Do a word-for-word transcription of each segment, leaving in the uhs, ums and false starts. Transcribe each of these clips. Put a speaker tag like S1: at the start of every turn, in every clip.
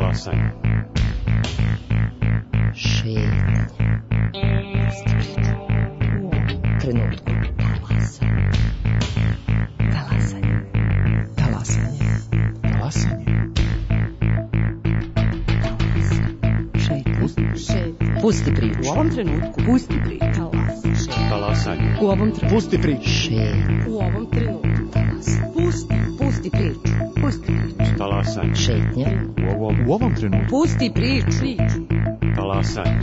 S1: Talasanje.
S2: Šetnja. Trenutku. Talasanje. Talasanje. Talasanje. Talasanje. Šetnja. Šetnja. Pusti priču. U ovom trenutku. Pusti priču.
S1: Talasanje.
S2: U ovom trenutku.
S3: Pusti priču.
S2: Šetnja. U ovom trenutku. Talasanje. Pusti. Pusti priču. Pusti priču.
S1: Talasanje.
S2: Šetnja.
S1: U ovom,
S3: U ovom trenutku.
S2: Pusti priču.
S1: talasanje.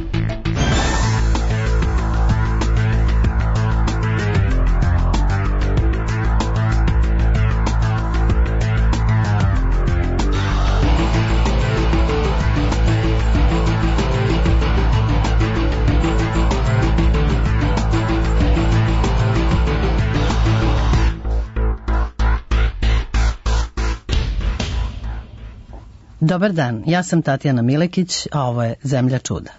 S4: Dobar dan, ja sam Tatjana Milekić, a ovo je Zemlja čuda.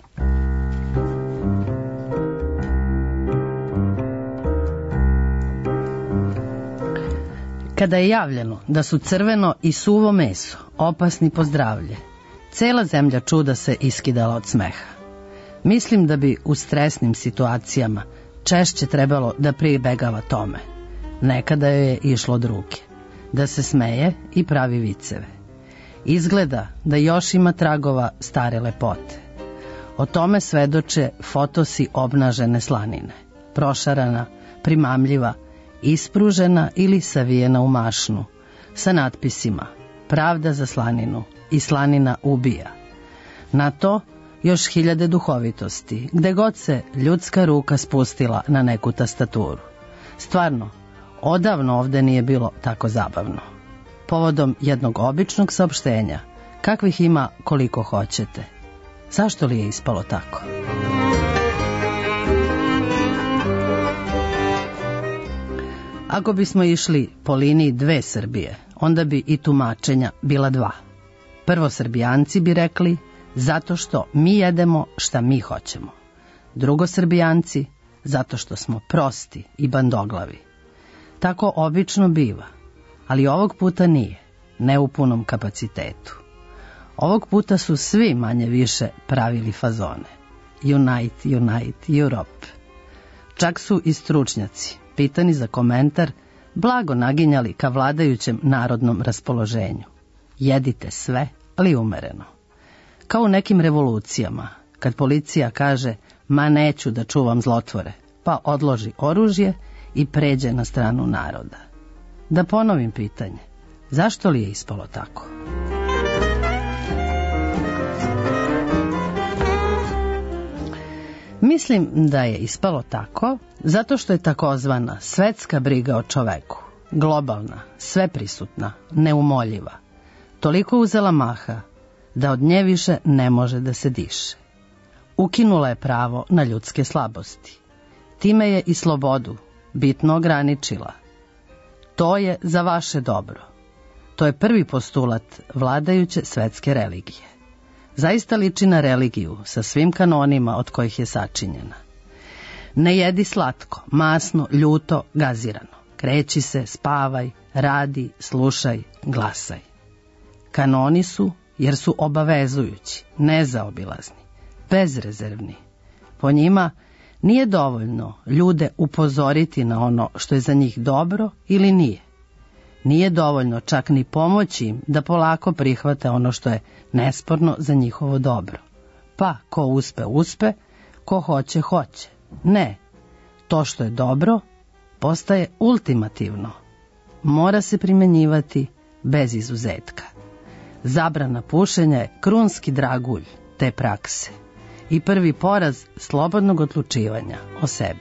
S4: Kada je javljeno da su crveno i suvo meso opasni po zdravlje, cela Zemlja čuda se iskidala od smeha. Mislim da bi u stresnim situacijama češće trebalo da pribegava tome. Nekada joj je išlo od ruke, da se smeje i pravi viceve. Izgleda da još ima tragova stare lepote. O tome svedoče fotosi obnažene slanine, prošarana, primamljiva, ispružena ili savijena u mašnu, sa natpisima Pravda za slaninu i Slanina ubija. Na to još hiljade duhovitosti, gde god se ljudska ruka spustila na neku tastaturu. Stvarno, odavno ovde nije bilo tako zabavno. Povodom jednog običnog saopštenja, kakvih ima koliko hoćete. Zašto li je ispalo tako? Ako bismo išli po liniji dve Srbije, onda bi i tumačenja bila dva. Prvo, Srbijanci bi rekli zato što mi jedemo šta mi hoćemo. Drugo, Srbijanci zato što smo prosti i bandoglavi. Tako obično biva. Ali ovog puta nije, ne u punom kapacitetu. Ovog puta su svi manje više pravili fazone. Unite, unite, Europe. Čak su i stručnjaci, pitani za komentar, blago naginjali ka vladajućem narodnom raspoloženju. Jedite sve, ali umereno. Kao u nekim revolucijama, kad policija kaže, ma neću da čuvam zlotvore, pa odloži oružje i pređe na stranu naroda. Da ponovim pitanje, zašto li je ispalo tako? Mislim da je ispalo tako zato što je takozvana svetska briga o čoveku, globalna, sveprisutna, neumoljiva, toliko uzela maha da od nje više ne može da se diše. Ukinula je pravo na ljudske slabosti. Time je i slobodu bitno ograničila. To je za vaše dobro. To je prvi postulat vladajuće svetske religije. Zaista liči na religiju sa svim kanonima od kojih je sačinjena. Ne jedi slatko, masno, ljuto, gazirano. Kreći se, spavaj, radi, slušaj, glasaj. Kanoni su jer su obavezujući, nezaobilazni, bezrezervni. Po njima nije dovoljno ljude upozoriti na ono što je za njih dobro ili nije. Nije dovoljno čak ni pomoći im da polako prihvate ono što je nesporno za njihovo dobro. Pa, ko uspe, uspe, ko hoće, hoće. Ne, to što je dobro postaje ultimativno. Mora se primenjivati bez izuzetka. Zabrana pušenja je krunski dragulj te prakse i prvi poraz slobodnog odlučivanja o sebi.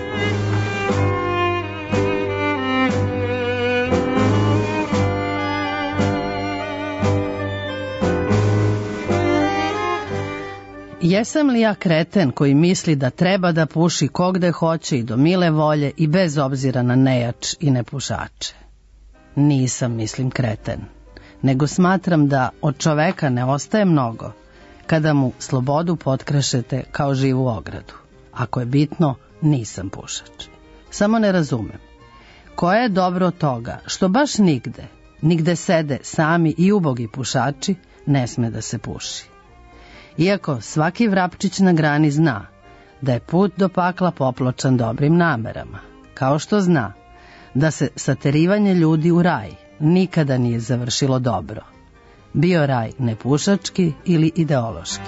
S4: Jesam li ja kreten koji misli da treba da puši kogde hoće i do mile volje i bez obzira na nejač i nepušače? Nisam, mislim, kreten, nego smatram da od čoveka ne ostaje mnogo kada mu slobodu potkrešete kao živu ogradu. Ako je bitno, nisam pušač. Samo ne razumem. Koje je dobro od toga što baš nigde, nigde sede sami i ubogi pušači, ne sme da se puši. Iako svaki vrapčić na grani zna da je put do pakla popločan dobrim namerama, kao što zna da se saterivanje ljudi u raj nikada nije završilo dobro, bio raj nepušački ili ideološki.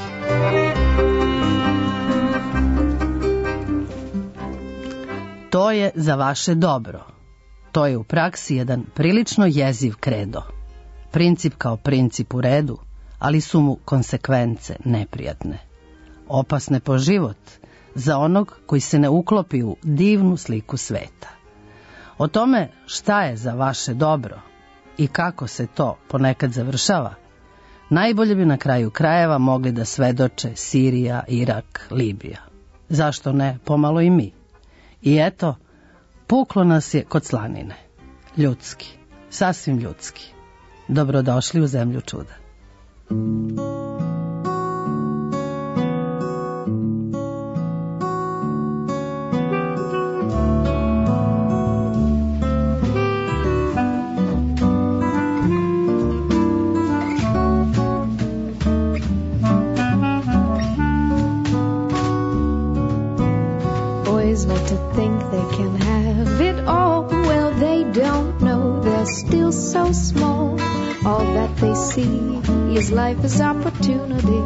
S4: To je za vaše dobro. To je u praksi jedan prilično jeziv kredo. Princip kao princip u redu, ali su mu konsekvence neprijatne. Opasne po život za onog koji se ne uklopi u divnu sliku sveta. O tome šta je za vaše dobro i kako se to ponekad završava, najbolje bi na kraju krajeva mogli da svedoče Sirija, Irak, Libija. Zašto ne, pomalo i mi. I eto, puklo nas je kod slanine. Ljudski, sasvim ljudski. Dobrodošli u zemlju čuda.
S3: Boys like to think they can have it all. Well, they don't know they're still so small. All that they see is life as opportunity.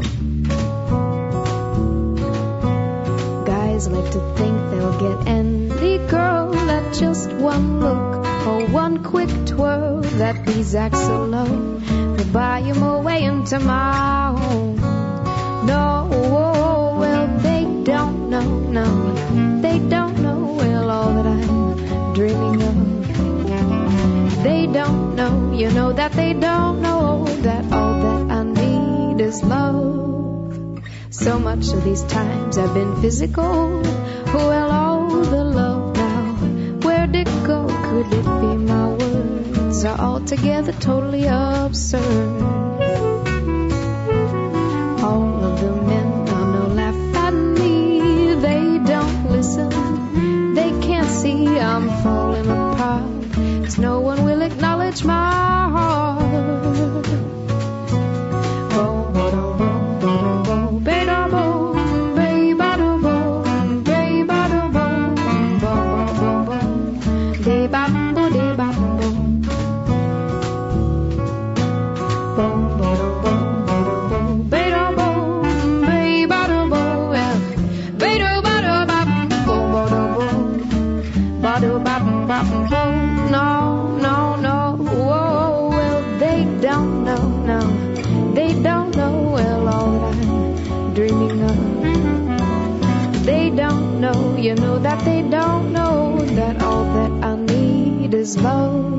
S3: Guys like to think they'll get any girl at just one look or one quick twirl. That these acts alone will buy him away into my home. No, well, they don't know, no, they don't know, well, all that I'm dreaming of. They don't know, you know that they don't know that all that I need is love. So much of these times have been physical. Well, all the love now, where'd it go? Could it be my words are altogether totally absurd? All of the men I know laugh at me. They don't listen, they can't see I'm falling apart. No one will acknowledge my heart. Boom, boom, boom, boom, boom, bada boom, bada boom, bada boom, boom, boom, boom, de ba boom, de ba boom, boom, boom, boom, bada boom, bada boom, bada bada ba boom, bada boom, bada ba ba boom. No, no, no, whoa, well, they don't know, no, they don't know, well, all that I'm dreaming of. They don't know, you know that they don't know that all that I need is love.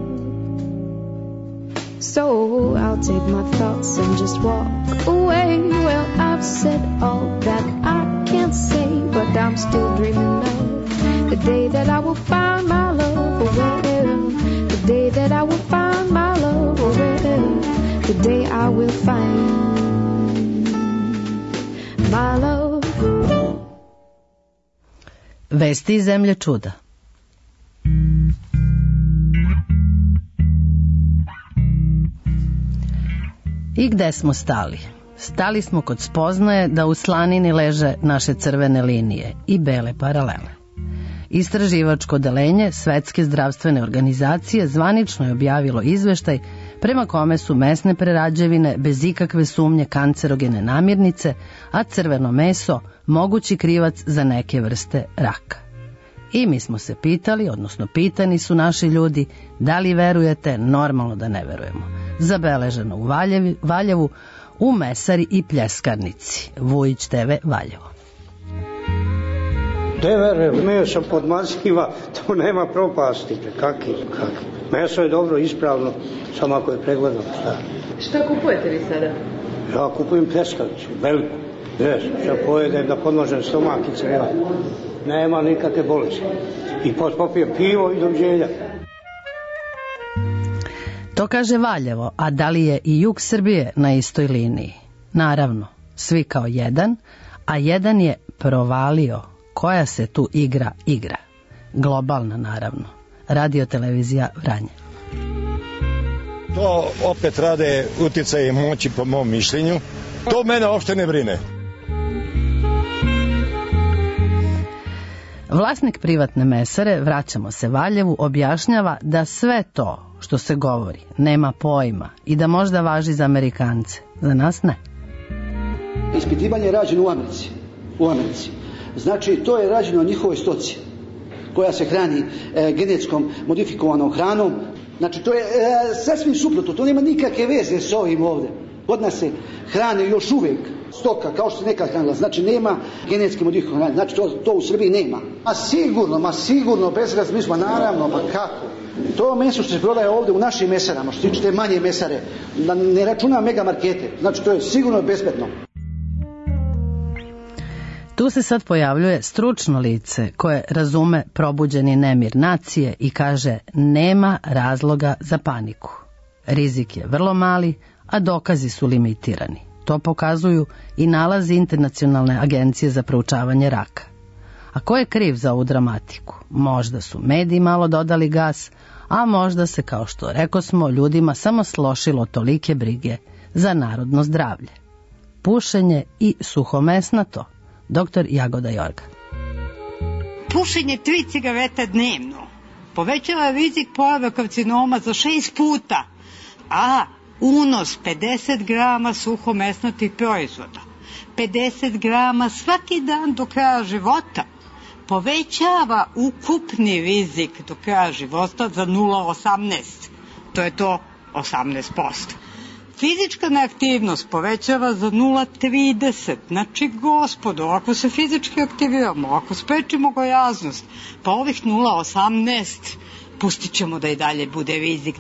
S3: So I'll take my thoughts and just walk away. Well, I've said all that I can't say, but I'm still dreaming of the day that I will find my love. Well, the day that I will find my love. Well, the day I will find my love.
S4: Vesti iz zemlje čuda. I gde smo stali? Stali smo kod spoznaje da u slanini leže naše crvene linije i bele paralele. Istraživačko odeljenje Svetske zdravstvene organizacije zvanično je objavilo izveštaj prema kome su mesne prerađevine bez ikakve sumnje kancerogene namirnice, a crveno meso mogući krivac za neke vrste raka. I mi smo se pitali, odnosno pitani su naši ljudi, da li verujete? Normalno da ne verujemo. Zabeleženo u Valjevi, Valjevu, u mesari i pljeskarnici. Vujić te ve Valjevo.
S5: Devere, meso podmaziva, to nema propasti. Kaki, kaki. Meso je dobro, ispravno, samo ako je pregledano. Šta?
S2: Šta kupujete vi sada?
S5: Ja kupujem pljeskavicu, veliku. Jes, što pojedem da podnožem stomak i creva. Nema nikakve bolesti. I popijem pivo i doviđenja.
S4: To kaže Valjevo, a da li je i jug Srbije na istoj liniji? Naravno, svi kao jedan, a jedan je provalio. Koja se tu igra igra? Globalna, naravno. Radio televizija Vranje.
S6: To opet rade utjecaje moći po mom mišljenju. To mene uopšte ne brine.
S4: Vlasnik privatne mesare, vraćamo se Valjevu, objašnjava da sve to što se govori nema pojma i da možda važi za Amerikance. Za nas ne.
S7: Ispitivanje je rađeno u Americi. U Americi. Znači, to je rađeno o njihovoj stoci, koja se hrani e, genetskom modifikovanom hranom. Znači, to je e, sasvim suprotno, to nema nikakve veze s ovim ovdje. Kod nas se hrane još uvijek stoka, kao što se nekad hranila. Znači, nema genetski modifikovane hrane. Znači, to, to u Srbiji nema. A sigurno, ma sigurno, bez razmišljanja, naravno, pa kako? To meso što se prodaje ovdje u našim mesarama, što se tiče te manje mesare, ne računa mega markete. Znači, to je sigurno bezbedno.
S4: Tu se sad pojavljuje stručno lice koje razume probuđeni nemir nacije i kaže nema razloga za paniku. Rizik je vrlo mali, a dokazi su limitirani. To pokazuju i nalazi Internacionalne agencije za proučavanje raka. A ko je kriv za ovu dramatiku? Možda su mediji malo dodali gas, a možda se, kao što rekosmo, ljudima samo slošilo tolike brige za narodno zdravlje. Pušenje i suhomesnato. Doktor Jagoda Jorga.
S8: Pušenje tri cigareta dnevno povećava rizik pojave karcinoma za šest puta, a unos pedeset grama suhomesnatih proizvoda, pedeset grama svaki dan do kraja života, povećava ukupni rizik do kraja života za nula zarez osamnaest. To je to osamnaest posto. Fizička neaktivnost povećava za nula zarez trideset. Znači, gospodo, ako se fizički aktiviramo, ako sprečimo gojaznost, pa ovih nula zarez osamnaest pustit ćemo da i dalje bude rizik.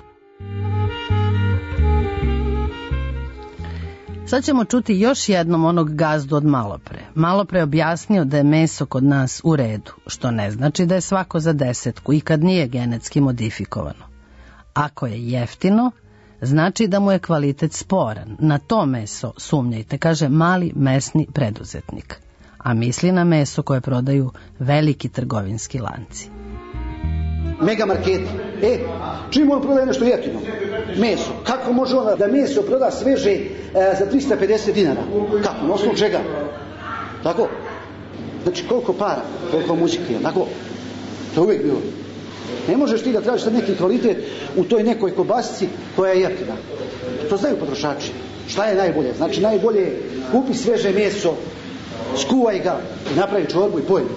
S4: Sad ćemo čuti još jednom onog gazdu od malopre. Malopre objasnio da je meso kod nas u redu, što ne znači da je svako za desetku i kad nije genetski modifikovano. Ako je jeftino, znači da mu je kvalitet sporan. Na to meso sumnjajte, kaže mali mesni preduzetnik. A misli na meso koje prodaju veliki trgovinski lanci.
S7: Mega marketi. E, čim on prodaje nešto jeftino? Meso. Kako može on da meso proda sveže e, za trista pedeset dinara? Kako? Na osnovu čega? Tako? Znači, koliko para, koliko muzike, tako? To je uvijek bilo. Ne možeš ti da tražiš sad neki kvalitet u toj nekoj kobasici koja je jeftina. To znaju potrošači. Šta je najbolje? Znači, najbolje je kupi sveže meso, skuvaj ga i napravi čorbu i pojedi.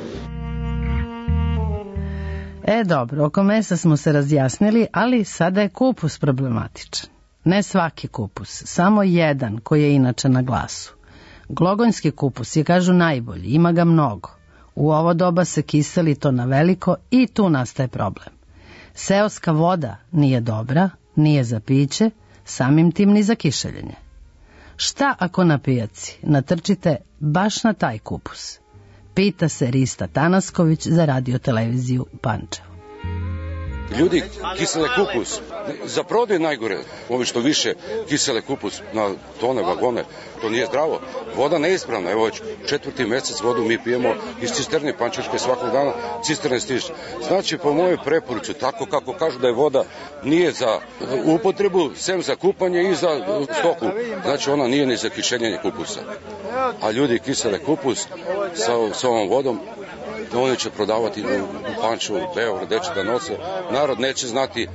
S4: E dobro, oko mesa smo se razjasnili, ali sada je kupus problematičan. Ne svaki kupus, samo jedan koji je inače na glasu. Glogonjski kupus je, kažu, najbolji, ima ga mnogo. U ovo doba se kiseli to na veliko i tu nastaje problem. Seoska voda nije dobra, nije za piće, samim tim ni za kišeljenje. Šta ako na pijaci natrčite baš na taj kupus? Pita se Rista Tanasković za radioteleviziju Pančevo.
S9: Ljudi kisele kupus, za prodaju najgore, ovi što više kisele kupus na tone, vagone, to nije zdravo. Voda neispravna, evo već četvrti mjesec vodu mi pijemo iz cisterne pančeške svakog dana, cisterne stiže. Znači, po mojoj preporuci, tako kako kažu da je voda nije za upotrebu, sem za kupanje i za stoku, znači ona nije ni za kišenjenje kupusa. A ljudi kisele kupus sa, sa ovom vodom, oni će prodavati u Pančevu, Beograd, gde će da nose, narod neće znati.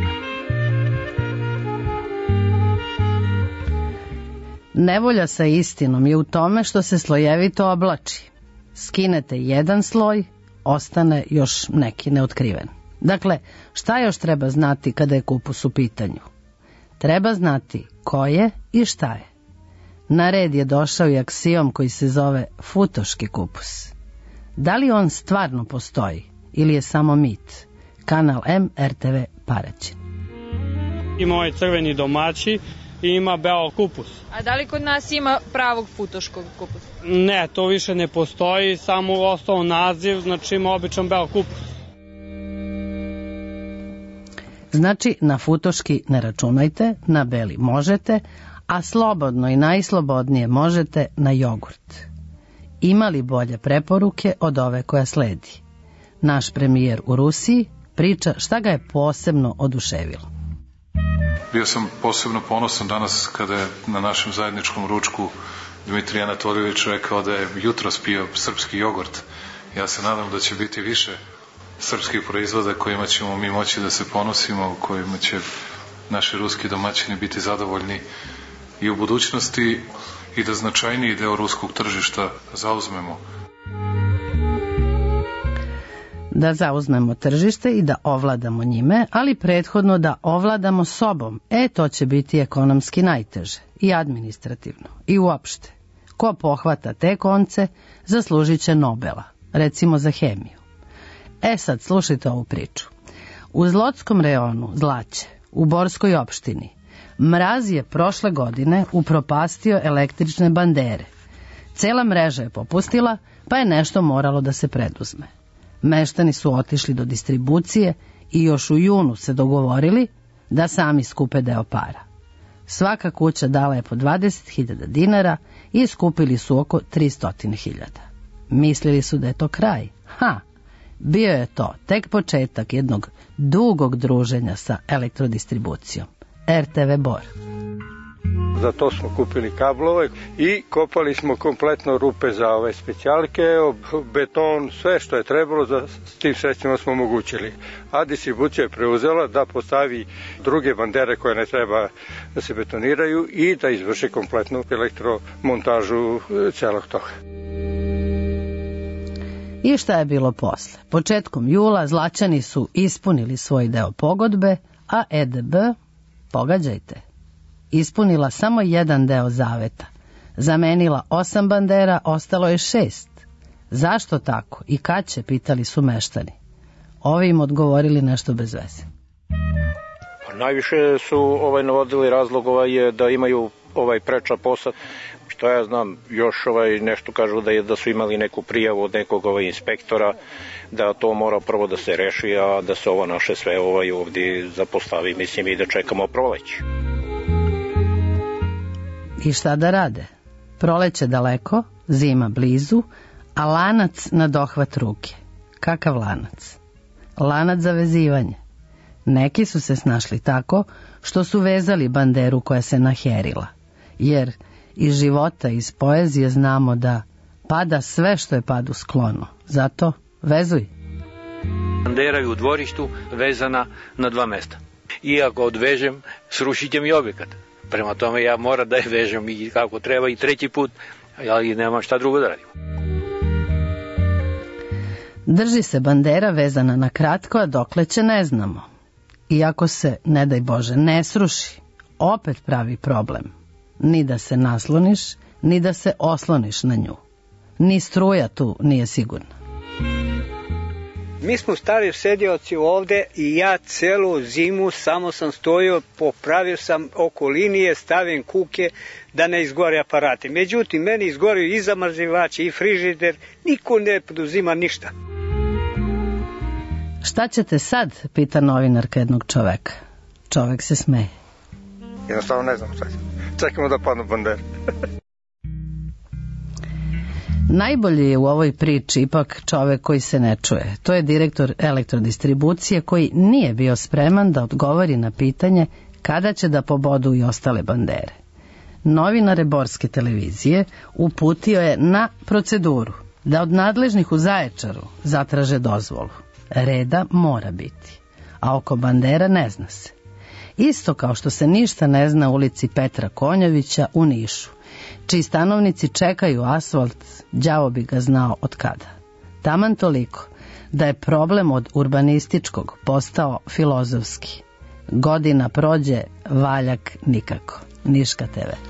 S4: Nevolja sa istinom je u tome što se slojevito oblači. Skinete jedan sloj, ostane još neki neotkriven. Dakle, šta još treba znati kada je kupus u pitanju? Treba znati ko je i šta je. Na red je došao i aksijom koji se zove futoški kupus. Da li on stvarno postoji ili je samo mit? Kanal M, R T V, Paraćin.
S10: Ima ovaj crveni domaći i ima beo kupus.
S11: A da li kod nas ima pravog futoškog kupusa?
S10: Ne, to više ne postoji, samo ostao naziv, znači ima običan beo kupus.
S4: Znači, na futoški ne računajte, na beli možete, a slobodno i najslobodnije možete na jogurt. Ima li bolje preporuke od ove koja sledi? Naš premijer u Rusiji priča šta ga je posebno oduševilo.
S12: Bio sam posebno ponosan danas kada je na našem zajedničkom ručku Dmitrij Anatoljević rekao da je jutros pio srpski jogurt. Ja se nadam da će biti više srpskih proizvoda kojima ćemo mi moći da se ponosimo, kojima će naši ruski domaćini biti zadovoljni i u budućnosti i da značajniji deo ruskog tržišta zauzmemo.
S4: Da zauzmemo tržište i da ovladamo njime, ali prethodno da ovladamo sobom. E, to će biti ekonomski najteže i administrativno i uopšte. Ko pohvata te konce, zaslužit će Nobela, recimo za hemiju. E sad, slušajte ovu priču. U Zlotskom rejonu Zlaće, u Borskoj opštini, mraz je prošle godine upropastio električne bandere. Cela mreža je popustila, pa je nešto moralo da se preduzme. Meštani su otišli do distribucije i još u junu se dogovorili da sami skupe deo para. Svaka kuća dala je po dvadeset hiljada dinara i skupili su oko tristo hiljada. Mislili su da je to kraj. Ha! Bio je to tek početak jednog dugog druženja sa elektrodistribucijom. er te ve Bor.
S13: Za to smo kupili kablove i kopali smo kompletno rupe za ove specijalke, beton, sve što je trebalo, za, s tim sredstvima smo omogućili. A distribucija je preuzela da postavi druge bandere koje ne treba da se betoniraju i da izvrše kompletnu elektromontažu celog toga.
S4: I šta je bilo posle? Početkom jula Zlaćani su ispunili svoj deo pogodbe, a e de be, pogađajte, ispunila samo jedan deo zaveta. Zamenila osam bandera, ostalo je šest. Zašto tako i kad će, pitali su meštani. Ovi im odgovorili nešto bez veze.
S14: Pa najviše su ovaj navodili razlog ovaj, da imaju ovaj preča posad. Što ja znam, još ovaj nešto kažu da je da su imali neku prijavu od nekog ovaj inspektora, da to mora prvo da se reši, a da se ovo naše sve ovaj ovdje zapostavi, mislim, i da čekamo proleće.
S4: I šta da rade? Proleće daleko, zima blizu, a lanac na dohvat ruke. Kakav lanac? Lanac za vezivanje. Neki su se snašli tako što su vezali banderu koja se naherila, jer iz života, iz poezije znamo da pada sve što je padu sklono. Zato vezuj.
S15: Bandera je u dvorištu vezana na dva mesta. I ako odvežem, srušit će mi objekat. Prema tome ja moram da je vežem i kako treba i treći put, ali nema šta drugo da radim.
S4: Drži se bandera vezana na kratko, a dokle će ne znamo. Iako se, ne daj Bože, ne sruši, opet pravi problem. Ni da se nasloniš, ni da se osloniš na nju. Ni struja tu nije sigurna.
S16: Mi smo stari sedioci ovde i ja celu zimu samo sam stojio, popravio sam oko linije, stavim kuke da ne izgore aparati. Međutim, meni izgoraju i zamrzivači i frižider, niko ne poduzima ništa.
S4: Šta ćete sad, pita novinarka jednog čoveka. Čovek se smeje.
S13: Jednostavno ne znam šta će. Čekamo da padnu bandere.
S4: Najbolji je u ovoj priči ipak čovek koji se ne čuje. To je direktor elektrodistribucije koji nije bio spreman da odgovori na pitanje kada će da pobodu i ostale bandere. Novinare Borske televizije uputio je na proceduru da od nadležnih u Zaječaru zatraže dozvolu. Reda mora biti, a oko bandera ne zna se. Isto kao što se ništa ne zna u ulici Petra Konjovića u Nišu, čiji stanovnici čekaju asfalt, đavo bi ga znao od kada. Taman toliko da je problem od urbanističkog postao filozofski. Godina prođe, valjak nikako. Niška te ve.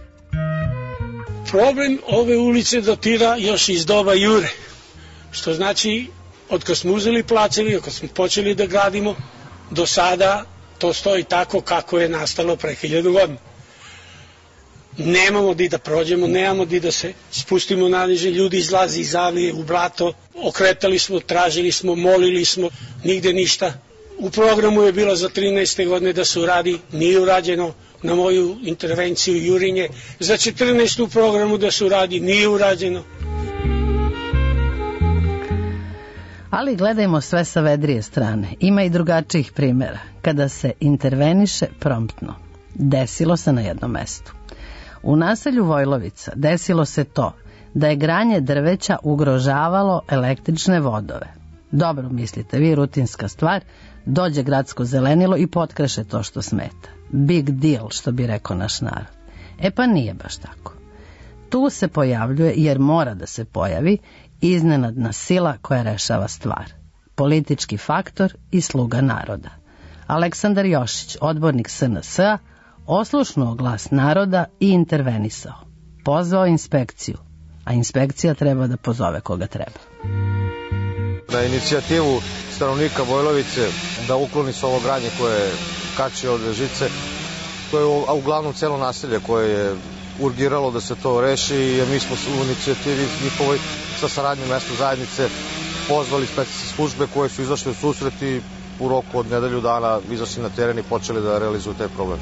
S17: Problem ove ulice datira još iz doba Jure, što znači od kad smo uzeli placevi, od kad smo počeli da gradimo, do sada to stoji tako kako je nastalo pre hiljadu godina. Nemamo di da prođemo, nemamo di da se spustimo naniže, ljudi izlazi iz avije u blato, okretali smo, tražili smo, molili smo, nigde ništa. U programu je bilo za trinaeste godine da se uradi, nije urađeno, na moju intervenciju Jurinje, za četrnaestu programu da se uradi, nije urađeno.
S4: Ali gledajmo sve sa vedrije strane. Ima i drugačijih primjera. Kada se interveniše promptno. Desilo se na jednom mestu. U naselju Vojlovica desilo se to da je granje drveća ugrožavalo električne vodove. Dobro mislite, vi rutinska stvar, dođe gradsko zelenilo i potkreše to što smeta. Big deal, što bi rekao naš narod. E pa nije baš tako. Tu se pojavljuje, jer mora da se pojavi, iznenadna sila koja rešava stvar. Politički faktor i sluga naroda. Aleksandar Jošić, odbornik S N S-a, oslušnuo glas naroda i intervenisao. Pozvao inspekciju, a inspekcija treba da pozove koga treba.
S18: Na inicijativu stanovnika Vojlovice da ukloni se ovo granje koje kači od žice, to je uglavnom celo naselje koje je urgiralo da se to reši, jer mi smo u inicijativi njihovoj sa saradnjom mesne zajednice pozvali specijalne službe koje su izašle u susret i u roku od nedelju dana izašli na teren i počeli da realizuju taj problem.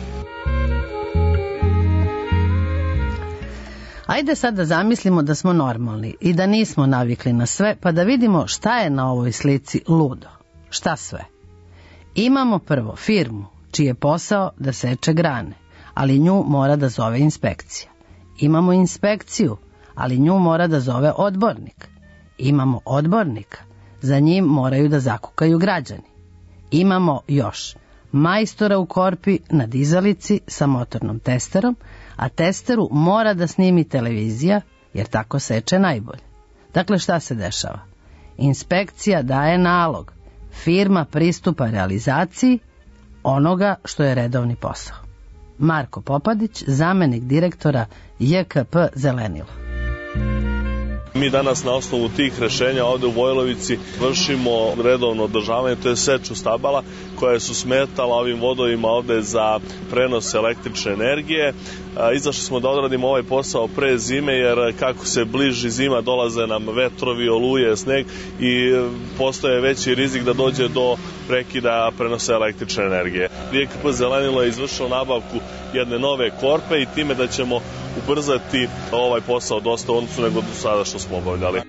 S4: Ajde sad da zamislimo da smo normalni i da nismo navikli na sve, pa da vidimo šta je na ovoj slici ludo. Šta sve? Imamo prvo firmu, čiji je posao da seče grane, ali nju mora da zove inspekcija. Imamo inspekciju, ali nju mora da zove odbornik. Imamo odbornika, za njim moraju da zakukaju građani. Imamo još majstora u korpi na dizalici sa motornom testerom, a testeru mora da snimi televizija, jer tako seče najbolje. Dakle, šta se dešava? Inspekcija daje nalog, firma pristupa realizaciji onoga što je redovni posao. Marko Popadić, zamenik direktora J K P Zelenilo.
S19: Mi danas na osnovu tih rešenja ovde u Vojlovici vršimo redovno održavanje, to je seču stabala koje su smetala ovim vodovima ovde za prenos električne energije. Izašli smo da odradimo ovaj posao pre zime, jer kako se bliži zima dolaze nam vetrovi, oluje, sneg i postoje veći rizik da dođe do prekida prenosa električne energije. J K P Zelenilo je izvršilo nabavku jedne nove korpe i time da ćemo ubrzati ovaj posao dosta u odnosu nego do sada što smo obavljali.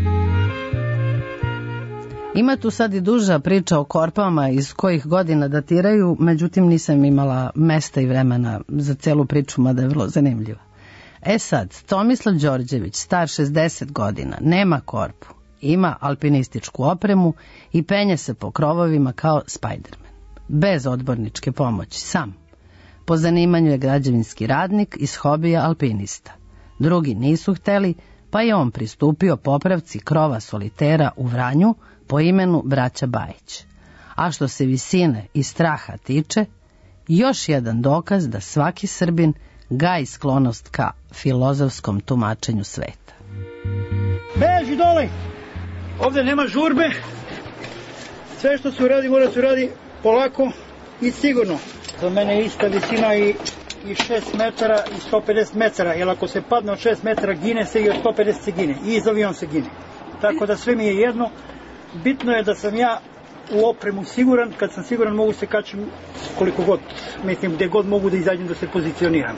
S4: Ima tu sad i duža priča o korpama iz kojih godina datiraju, međutim nisam imala mesta i vremena za celu priču, mada je vrlo zanimljiva. E sad, Tomislav Đorđević, star šezdeset godina, nema korpu, ima alpinističku opremu i penje se po krovovima kao Spiderman. Bez odborničke pomoći, sam. Po zanimanju je građevinski radnik iz hobija alpinista. Drugi nisu hteli, pa je on pristupio popravci krova solitera u Vranju po imenu braća Bajić. A što se visine i straha tiče, još jedan dokaz da svaki Srbin gaji sklonost ka filozofskom tumačenju sveta.
S20: Beži dole! Ovde nema žurbe. Sve što se uradi mora se uradi polako i sigurno. Za mene je ista visina i, i šest metara i sto pedeset metara, jer ako se padne od šest metara gine se i od sto pedeset se gine. I iz avion se gine. Tako da sve mi je jedno. Bitno je da sam ja u opremu siguran, kad sam siguran mogu se kačim koliko god, mislim gde god mogu da izađem da se pozicioniram.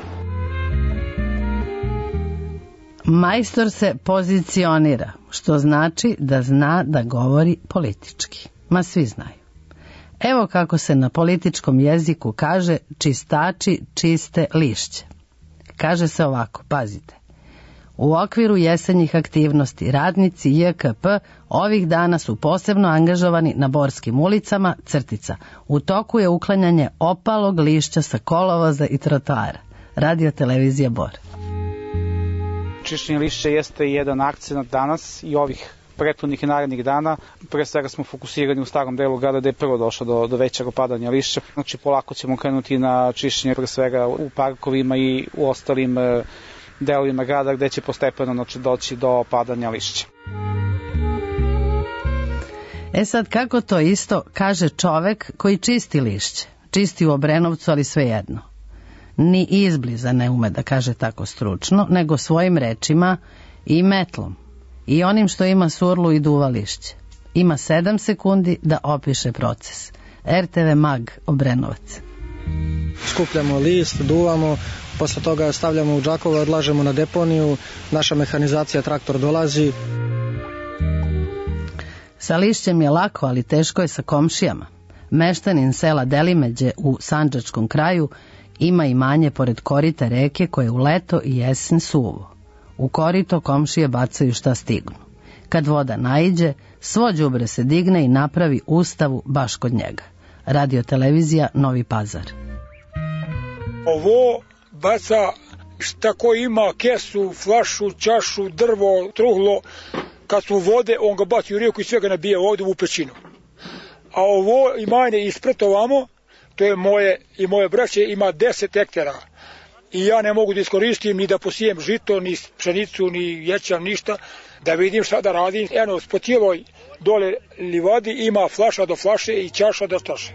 S4: Majstor se pozicionira, što znači da zna da govori politički. Ma svi znaju. Evo kako se na političkom jeziku kaže čistači čiste lišće. Kaže se ovako, pazite. U okviru jesenjih aktivnosti radnici J K P ovih dana su posebno angažovani na Borskim ulicama, crtica. U toku je uklanjanje opalog lišća sa kolovoza i trotoara. Radio televizija Bor.
S21: Čišćenje lišća jeste jedan akcent danas i ovih prethodnih i narednih dana. Pre svega smo fokusirani u starom delu grada gde je prvo došlo do, do većeg opadanja lišća. Znači polako ćemo krenuti na čišćenje pre svega u parkovima i u ostalim delovima grada gde će postepeno znači, doći do padanja lišća.
S4: E sad, kako to isto kaže čovek koji čisti lišće? Čisti u Obrenovcu, ali svejedno. Ni izbliza ne ume da kaže tako stručno, nego svojim rečima i metlom. I onim što ima surlu i duva lišće. Ima sedam sekundi da opiše proces. R T V Mag Obrenovac.
S22: Skupljamo list, duvamo, posle toga stavljamo u džakove, odlažemo na deponiju, naša mehanizacija, traktor dolazi.
S4: Sa lišćem je lako, ali teško je sa komšijama. Meštanin sela Delimeđe u Sandžačkom kraju ima imanje pored korita reke koje u leto i jesen suvo. U korito komšije bacaju šta stignu. Kad voda naiđe, svo đubre se digne i napravi ustavu baš kod njega. Radio televizija Novi Pazar.
S1: Ovo baca šta ko ima, kesu, flašu, čašu, drvo, truhlo, kad su vode, on ga baci u rijeku i sve ga nabija ovdje u pećinu. A ovo imanje ispred ovamo, to je moje i moje braće, ima deset hektara. I ja ne mogu da iskoristim ni da posijem žito, ni pšenicu, ni ječam, ništa, da vidim šta da radim. Eno, po cijeloj dole livadi ima flaša do flaše i čaša do čaše.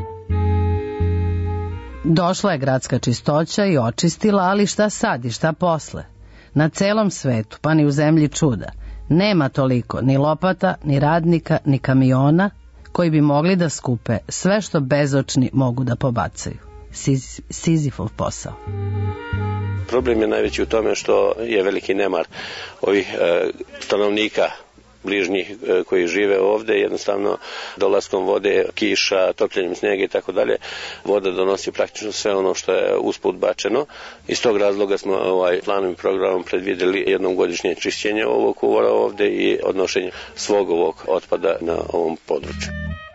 S4: Došla je gradska čistoća i očistila, ali šta sad i šta posle? Na celom svetu, pa ni u zemlji čuda, nema toliko ni lopata, ni radnika, ni kamiona koji bi mogli da skupe sve što bezočni mogu da pobacaju. Siz, Sizifov posao.
S3: Problem je najveći u tome što je veliki nemar ovih e, stanovnika bližnjih e, koji žive ovde, jednostavno dolaskom vode, kiša, topljenjem snijega i tako dalje, voda donosi praktično sve ono što je usput bačeno. Iz tog razloga smo ovaj planom i programom predvidjeli jednom godišnje čišćenje ovog uvora ovde i odnošenje svog ovog otpada na ovom području.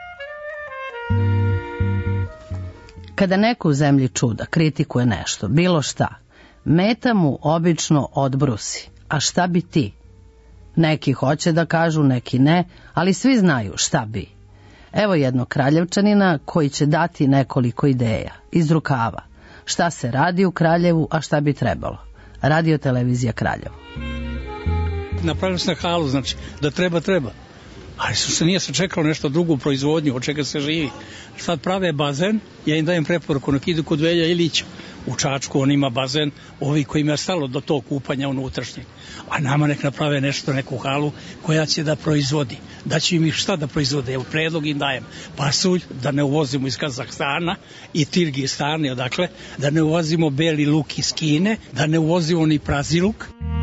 S4: Kada neko u zemlji čuda kritikuje nešto, bilo šta, meta mu obično odbrusi. A šta bi ti? Neki hoće da kažu, neki ne, ali svi znaju šta bi. Evo jednog Kraljevčanina koji će dati nekoliko ideja iz rukava. Šta se radi u Kraljevu, a šta bi trebalo? Radio televizija Kraljevo.
S23: Napravili se na halu, znači da treba, treba. Ali su se nije se čekalo nešto drugu proizvodnju, od čega se živi. Sad prave bazen, ja im dajem preporuku, nek idu kod Velja Ilića. U Čačku on ima bazen, ovi koji ima stalo do tog kupanja unutrašnjeg. A nama nek naprave nešto, neku halu koja će da proizvodi. Da će im ih šta da proizvode, evo predlog im dajem. Pasulj, da ne uvozimo iz Kazahstana i Tirgistana, odakle, da ne uvozimo beli luk iz Kine, da ne uvozimo ni praziluk.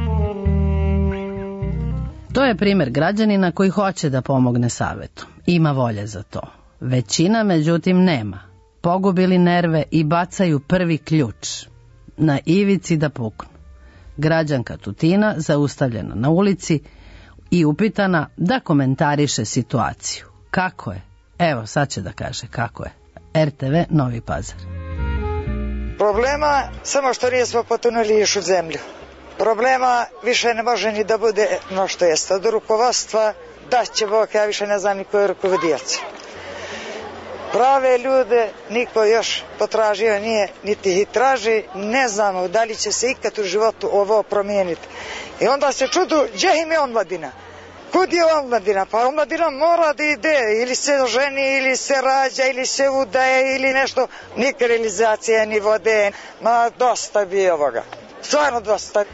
S4: To je primjer građanina koji hoće da pomogne savetu. Ima volje za to. Većina, međutim, nema. Pogubili nerve i bacaju prvi ključ. Na ivici da puknu. Građanka Tutina zaustavljena na ulici i upitana da komentariše situaciju. Kako je? Evo, sad će da kaže kako je. R T V Novi Pazar.
S24: Problema samo što nismo potonuli još u zemlju. Problema više ne može ni da bude no što jeste. Od rukovodstva da će Bog, ja više ne znam ni ko je rukovodioc. Prave ljude niko još potražio nije, niti ih traži, ne znamo da li će se ikad u životu ovo promijeniti. I onda se čudu, gdje im je omladina? Kud je omladina? Pa omladina mora da ide, ili se ženi, ili se rađa, ili se udaje, ili nešto. Ni kanalizacije, ni vode, ma dosta bi ovoga. Stvarno dosta.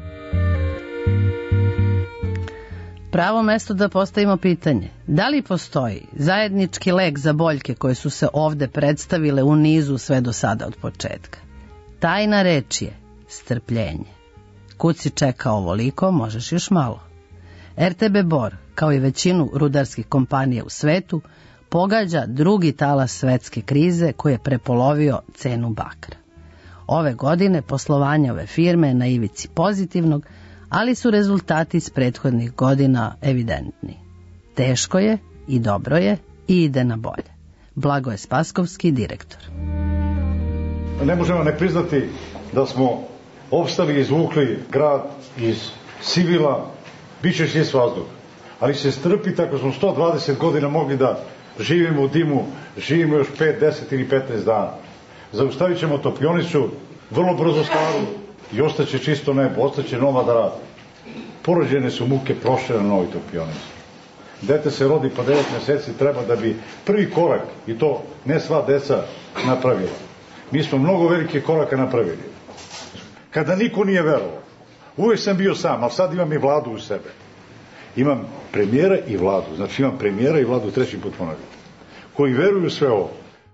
S4: Pravo mesto da postavimo pitanje. Da li postoji zajednički lek za boljke koje su se ovde predstavile u nizu sve do sada od početka? Tajna reč je strpljenje. Kud si čekao ovoliko, možeš još malo. R T B Bor, kao i većinu rudarskih kompanija u svetu, pogađa drugi talas svetske krize koji je prepolovio cenu bakra. Ove godine poslovanje ove firme je na ivici pozitivnog, ali su rezultati iz prethodnih godina evidentni. Teško je i dobro je i ide na bolje. Blagoje Spaskovski, direktor.
S6: Ne možemo ne priznati da smo opstali i izvukli grad iz sivila, bit će čist vazduh. Ali se strpi tako smo sto dvadeset godina mogli da živimo u dimu, živimo još pet, deset ili petnaest dana. Zaustavit ćemo topionicu, vrlo brzo staru, i ostaće čisto nebo, ostaće nova da radi. Porođene su muke prošle na novoj topionici. Dete se rodi po devet meseci, treba da bi prvi korak, i to ne sva deca, napravila. Mi smo mnogo velike koraka napravili. Kada niko nije verovao, uvijek sam bio sam, ali sad imam i vladu u sebe. Imam premijera i vladu, znači imam premijera i vladu, treći put ponavljam, koji veruju sve ovo.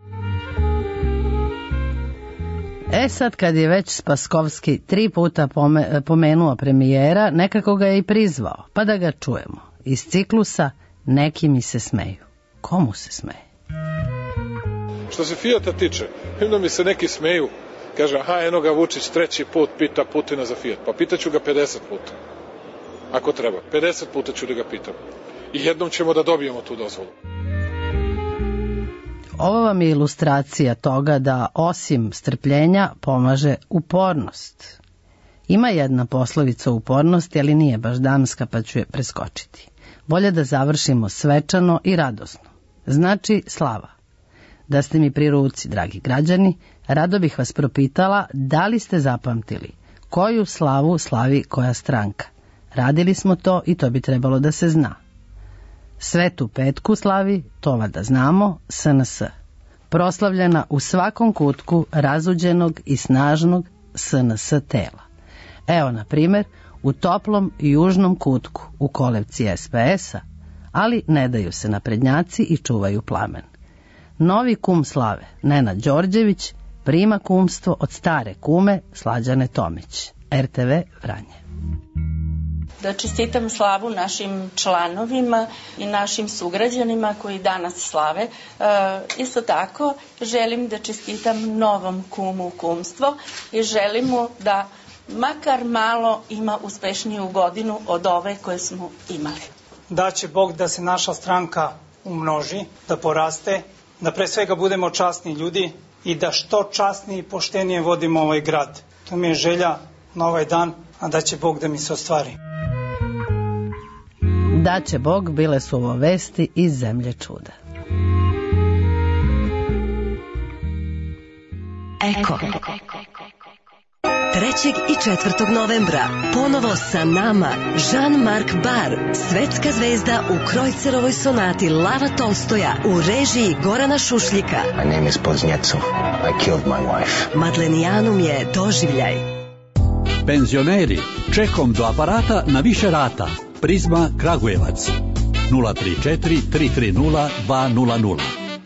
S4: E sad kad je već Spaskovski tri puta pomenuo premijera, nekako ga je i prizvao, pa da ga čujemo. Iz ciklusa Neki mi se smeju. Komu se smeje?
S12: Što se Fijata tiče, vidim da mi se neki smeju. Kaže, aha, eno ga Vučić treći put pita Putina za Fijat. Pa pitaću ga pedeset puta. Ako treba. pedeset puta ću da ga pitam. I jednom ćemo da dobijemo tu dozvolu.
S4: Ovo vam je ilustracija toga da osim strpljenja pomaže upornost. Ima jedna poslovica o upornosti, ali nije baš damska, pa ću je preskočiti. Bolje da završimo svečano i radosno. Znači slava. Da ste mi pri ruci, dragi građani, rado bih vas propitala da li ste zapamtili koju slavu slavi koja stranka. Radili smo to i to bi trebalo da se zna. Svetu petku slavi, to valjda znamo, S N S. Proslavljena u svakom kutku razuđenog i snažnog S N S tela. Evo, na primjer, u toplom i južnom kutku u kolevci S P S-a, ali ne daju se naprednjaci i čuvaju plamen. Novi kum slave, Nenad Đorđević, prima kumstvo od stare kume Slađane Tomić. R T V Vranje.
S2: Da čestitam slavu našim članovima i našim sugrađanima koji danas slave. E, isto tako želim da čestitam novom kumu kumstvo i želim mu da makar malo ima uspešniju godinu od ove koje smo imali.
S21: Da će Bog da se naša stranka umnoži, da poraste, da pre svega budemo časni ljudi i da što časnije i poštenije vodimo ovaj grad. To mi je želja na ovaj dan, a da će Bog da mi se ostvari.
S4: Da će Bog, bile su ovo vesti iz zemlje čuda.
S5: Eko. trećeg i četvrtog novembra ponovo sa nama Jean-Marc Barr, svetska zvezda u Krojcerovoj sonati Lava Tolstoja u režiji Gorana Šušljika.
S7: My name is Poznjecov. I killed my wife.
S5: Madlenijanum je doživljaj.
S8: Penzioneri, čekom do aparata na više rata. Prizma Kragujevac nula tri četiri tri tri nula dva nula nula.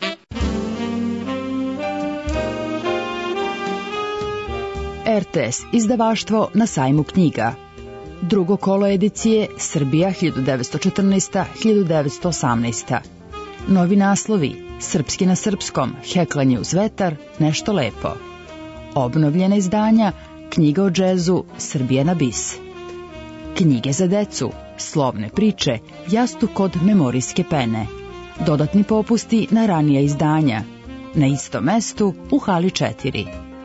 S25: R T S izdavaštvo na sajmu knjiga. Drugo kolo edicije Srbija hiljadu devetsto četrnaesta do hiljadu devetsto osamnaesta. Novi naslovi Srpski na srpskom, Heklanje uz vetar, Nešto lepo. Obnovljena izdanja Knjiga o džezu, Srbija na bis. Knjige za decu, Slovne priče, Jastuk kod memorijske pene. Dodatni popusti na ranija izdanja. Na istom mestu u hali četiri.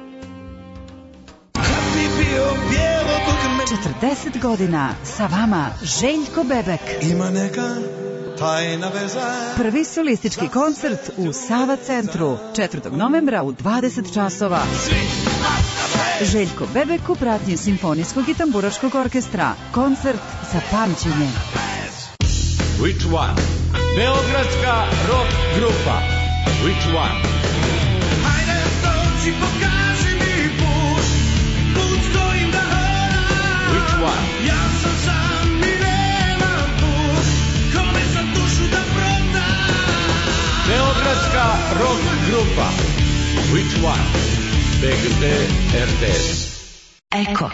S25: četrdeset godina sa vama Željko Bebek.
S26: Ima neka tajna veza.
S25: Prvi solistički koncert u Sava centru četvrtog novembra u dvadeset časova. Željko Bebek u pratnji Simfonijskog i tamburaškog orkestra. Koncert za pamćenje.
S27: Which one? Beogradska rock grupa. Which one?
S26: Hajde dođi, pokaži mi put. Put stojim da horam.
S27: Which one?
S26: Ja sam sam i nemam put. Kome sam dušu da prodam.
S27: Beogradska rock grupa. Which one? B G T R T S.
S5: Eko.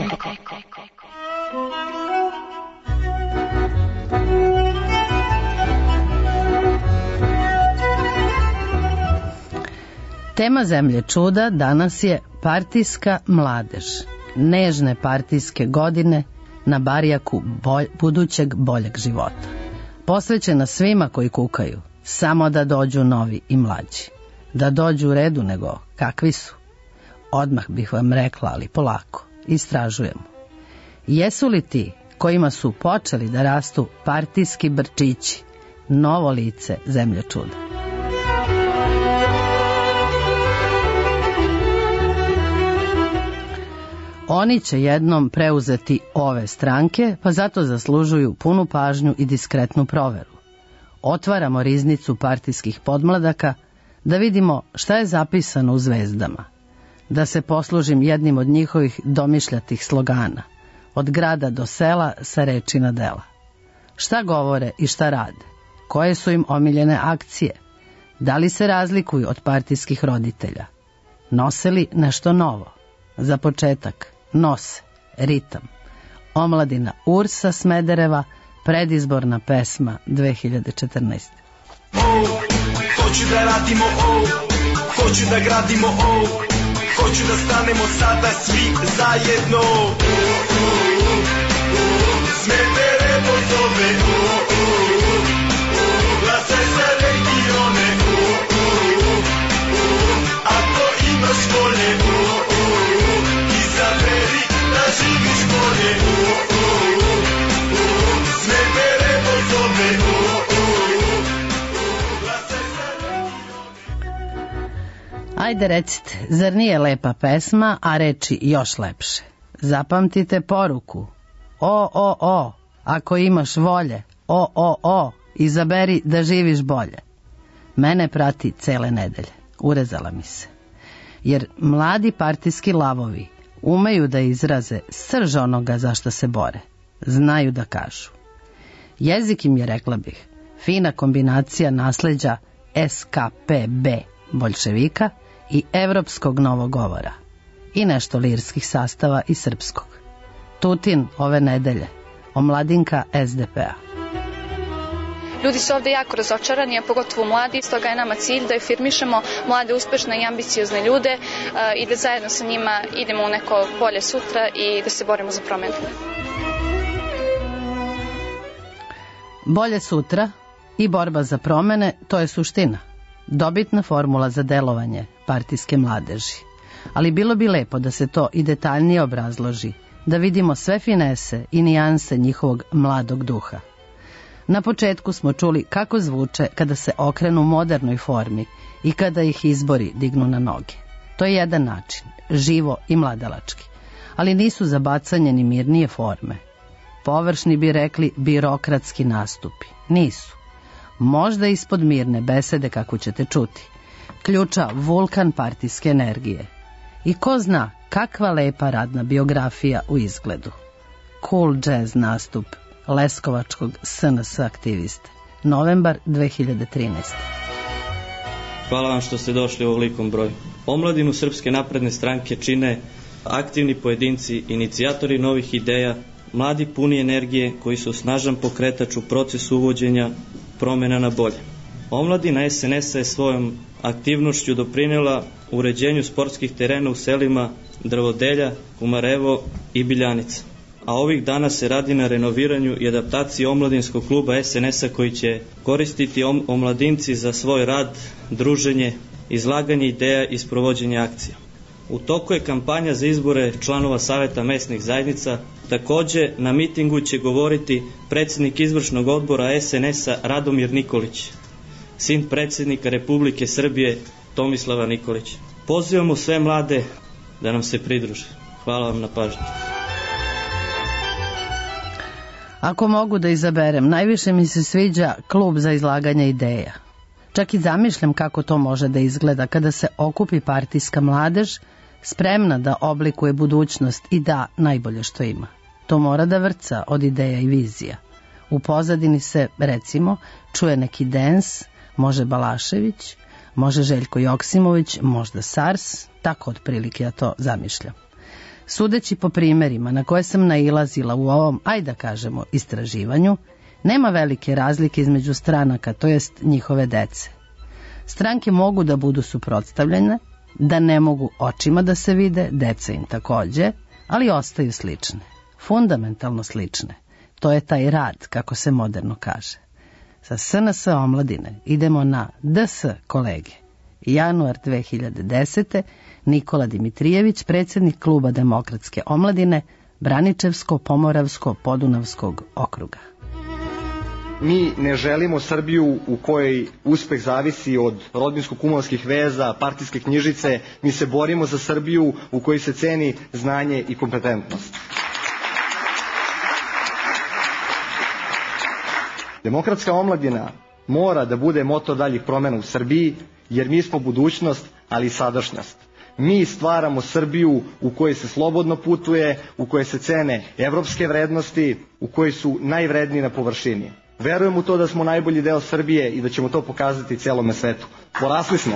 S4: Tema Zemlje čuda danas je partijska mladež. Nežne partijske godine na barjaku bolj, budućeg boljeg života. Posvećena svima koji kukaju, samo da dođu novi i mlađi. Da dođu u redu, nego kakvi su. Odmah bih vam rekla, ali polako, istražujemo. Jesu li ti kojima su počeli da rastu partijski brčići novo lice Zemlje čuda? Oni će jednom preuzeti ove stranke, pa zato zaslužuju punu pažnju i diskretnu proveru. Otvaramo riznicu partijskih podmladaka da vidimo šta je zapisano u zvezdama. Da se poslužim jednim od njihovih domišljatih slogana, od grada do sela sa reči na dela. Šta govore i šta rade? Koje su im omiljene akcije? Da li se razlikuju od partijskih roditelja? Nose li nešto novo? Za početak, nose, ritam. Omladina Ursa Smedereva predizborna pesma dve hiljade četrnaeste.
S26: Oh, hoću da radimo, oh, hoću da gradimo, oh, hoću da stanemo sada svi zajedno. Uh, uh, uh, uh, Smederevo zove, uh, uh, uh, glasaj za regione, uh, uh, uh, ako imaš volje, uh, uh, izaberi da živiš bolje, uh, uh, uh, Smederevo zove, uh, uh, glasaj za regione.
S4: Ajde recite, zar nije lepa pesma, a reči još lepše? Zapamtite poruku. O, o, o, ako imaš volje, o, o, o, izaberi da živiš bolje. Mene prati cele nedelje, urezala mi se. Jer mladi partijski lavovi umeju da izraze srž onoga za što se bore. Znaju da kažu. Jezik im je, rekla bih, fina kombinacija nasleđa S K P B boljševika i evropskog novogovora i nešto lirskih sastava i srpskog. Tutin ove nedelje, omladinka S D P-a.
S9: Ljudi su ovde jako razočarani, a pogotovo mladi, stoga je nama cilj da afirmišemo mlade, uspešne i ambiciozne ljude i da zajedno sa njima idemo u neko bolje sutra i da se borimo za promenu.
S4: Bolje sutra i borba za promene, to je suština. Dobitna formula za delovanje partijske mladeži. Ali bilo bi lepo da se to i detaljnije obrazloži, da vidimo sve finese i nijanse njihovog mladog duha. Na početku smo čuli kako zvuče kada se okrenu modernoj formi i kada ih izbori dignu na noge. To je jedan način, živo i mladalački, ali nisu za bacanje ni mirnije forme. Površni bi rekli birokratski nastupi. Nisu. Možda ispod mirne besede kako ćete čuti. Ključa vulkan partijske energije. I ko zna kakva lepa radna biografija u izgledu. Cool jazz nastup leskovačkog S N S aktiviste. Novembar dve hiljade trinaeste.
S10: Hvala vam što ste došli u ovolikom broju. Omladinu Srpske napredne stranke čine aktivni pojedinci, inicijatori novih ideja, mladi puni energije koji su snažan pokretač u procesu uvođenja promjena na bolje. Omladina S N S-a je svojom aktivnošću doprinela uređenju sportskih terena u selima Drvodelja, Kumarevo i Biljanica. A ovih dana se radi na renoviranju i adaptaciji omladinskog kluba S N S-a koji će koristiti om- omladinci za svoj rad, druženje, izlaganje ideja i sprovođenje akcija. U toku je kampanja za izbore članova Saveta mesnih zajednica. Takođe, na mitingu će govoriti predsjednik izvršnog odbora S N S-a Radomir Nikolić, sin predsjednika Republike Srbije Tomislava Nikolića. Pozivamo sve mlade da nam se pridruže. Hvala vam na pažnji.
S4: Ako mogu da izaberem, najviše mi se sviđa klub za izlaganje ideja. Čak i zamišljam kako to može da izgleda kada se okupi partijska mladež, spremna da oblikuje budućnost i da najbolje što ima. To mora da vrca od ideja i vizija. U pozadini se, recimo, čuje neki dens, može Balašević, može Željko Joksimović, možda SARS, tako otprilike ja to zamišljam. Sudeći po primerima na koje sam nailazila u ovom, ajde da kažemo, istraživanju, nema velike razlike između stranaka, to jest njihove dece. Stranke mogu da budu suprotstavljene, da ne mogu očima da se vide, deca im takođe, ali ostaju slične, fundamentalno slične. To je taj rad, kako se moderno kaže. Sa S N S omladine idemo na D S kolege. Januar dve hiljade desete. Nikola Dimitrijević, predsjednik kluba Demokratske omladine, Braničevsko-Pomoravsko-Podunavskog okruga.
S11: Mi ne želimo Srbiju u kojoj uspeh zavisi od rodbinsko-kumovskih veza, partijske knjižice. Mi se borimo za Srbiju u kojoj se ceni znanje i kompetentnost. Demokratska omladina mora da bude motor daljih promjena u Srbiji, jer mi smo budućnost, ali i sadašnjost. Mi stvaramo Srbiju u kojoj se slobodno putuje, u kojoj se cene evropske vrednosti, u kojoj su najvredniji na površini. Verujem u to da smo najbolji deo Srbije i da ćemo to pokazati cijelome svetu. Porasli smo.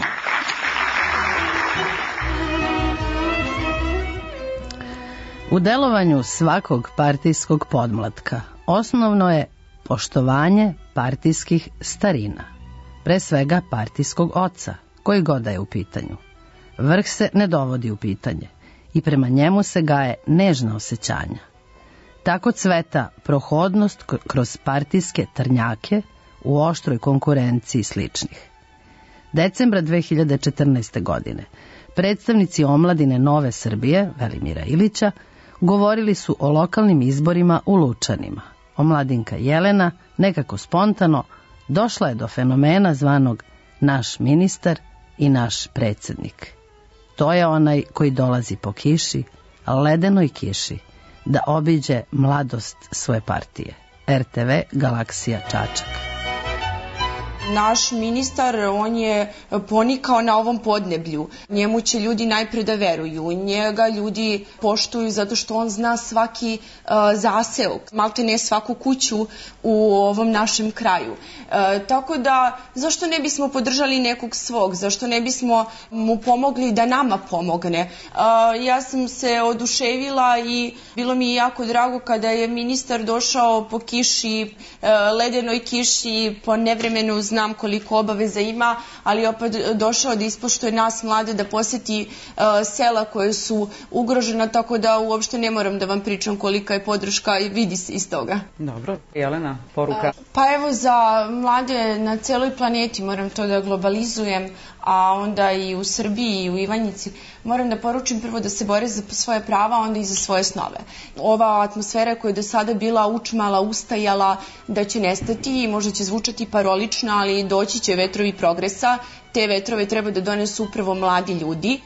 S4: U delovanju svakog partijskog podmlatka osnovno je poštovanje partijskih starina, pre svega partijskog oca, koji god da je u pitanju. Vrh se ne dovodi u pitanje i prema njemu se gaje nežna osjećanja. Tako cveta prohodnost kroz partijske trnjake u oštroj konkurenciji sličnih. Decembra dve hiljade četrnaeste. godine predstavnici omladine Nove Srbije, Velimira Ilića, govorili su o lokalnim izborima u Lučanima. Omladinka Jelena, nekako spontano, došla je do fenomena zvanog naš ministar i naš predsjednik. To je onaj koji dolazi po kiši, ledenoj kiši, da obiđe mladost svoje partije. er te ve Galaksija Čačak.
S13: Naš ministar, on je ponikao na ovom podneblju. Njemu će ljudi najpre da veruju. Njega ljudi poštuju zato što on zna svaki uh, zaseok, malte ne svaku kuću u ovom našem kraju. Uh, tako da, zašto ne bismo podržali nekog svog? Zašto ne bismo mu pomogli da nama pomogne? Uh, ja sam se oduševila i bilo mi je jako drago kada je ministar došao po kiši, uh, ledenoj kiši, po nevremenu znam koliko obaveza ima, ali opet došao da ispoštuje nas mlade, da poseti uh, sela koje su ugrožena, tako da uopšte ne moram da vam pričam kolika je podrška i vidi se iz toga.
S14: Dobro, Jelena, poruka?
S13: Uh, pa evo za mlade na celoj planeti moram to da globalizujem, a onda i u Srbiji i u Ivanjici, moram da poručim prvo da se bore za svoje prava, onda i za svoje snove. Ova atmosfera koja je do sada bila učmala, ustajala, da će nestati i možda će zvučati parolično, ali doći će vetrovi progresa. Te vetrove treba da donesu upravo mladi ljudi.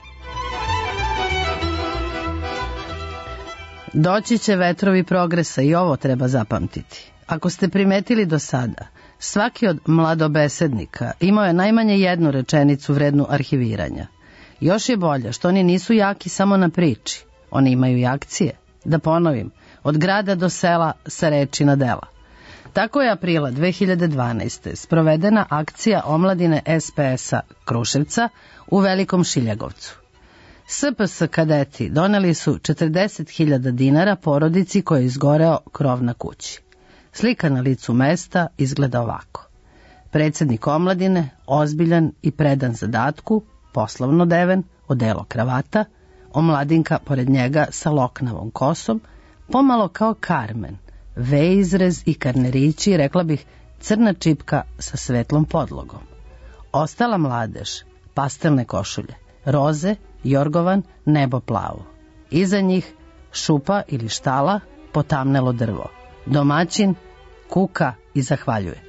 S4: Doći će vetrovi progresa i ovo treba zapamtiti. Ako ste primetili do sada, svaki od mladobesednika imao je najmanje jednu rečenicu vrednu arhiviranja. Još je bolje što oni nisu jaki samo na priči, oni imaju i akcije. Da ponovim, od grada do sela sa reči na dela. Tako je aprila dve hiljade dvanaeste. sprovedena akcija omladine es pe es-a Kruševca u Velikom Šiljagovcu. es pe es kadeti doneli su četrdeset hiljada dinara porodici koja je izgoreo krov na kući. Slika na licu mesta izgleda ovako. Predsjednik omladine, ozbiljan i predan zadatku, poslovno deven, odelo kravata, omladinka pored njega sa loknavom kosom, pomalo kao Karmen, ve izrez i karnerići, rekla bih, crna čipka sa svetlom podlogom. Ostala mladež, pastelne košulje, roze, jorgovan, nebo plavo. Iza njih šupa ili štala, potamnelo drvo. Domaćin kuka i zahvaljuje.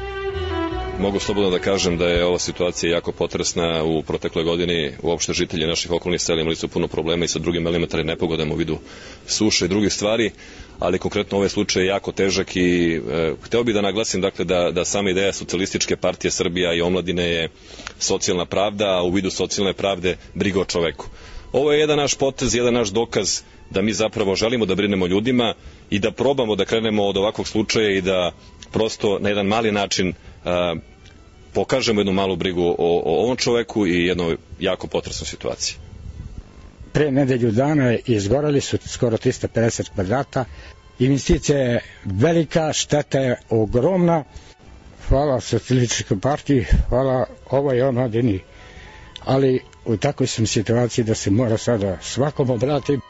S15: Mogu slobodno da kažem da je ova situacija jako potresna. U protekloj godini uopšte žitelji naših okolnih sela imali su puno problema i sa drugim elementarnim nepogodama u vidu suše i drugih stvari, ali konkretno ovaj slučaj je jako težak i e, hteo bih da naglasim dakle, da, da sama ideja Socijalističke partije Srbija i omladine je socijalna pravda, a u vidu socijalne pravde briga o čoveku. Ovo je jedan naš potez, jedan naš dokaz da mi zapravo želimo da brinemo ljudima i da probamo da krenemo od ovakvog slučaja i da prosto na jedan mali način a, pokažemo jednu malu brigu o, o ovom čoveku i jednoj jako potresnoj situaciji.
S16: Pre nedelju dana izgorali su skoro trista pedeset kvadrata. Investicija je velika, šteta je ogromna. Hvala Socijalističkoj partiji, hvala ovoj omladini, ali u takvoj sam situaciji da se mora sada svakom obratiti.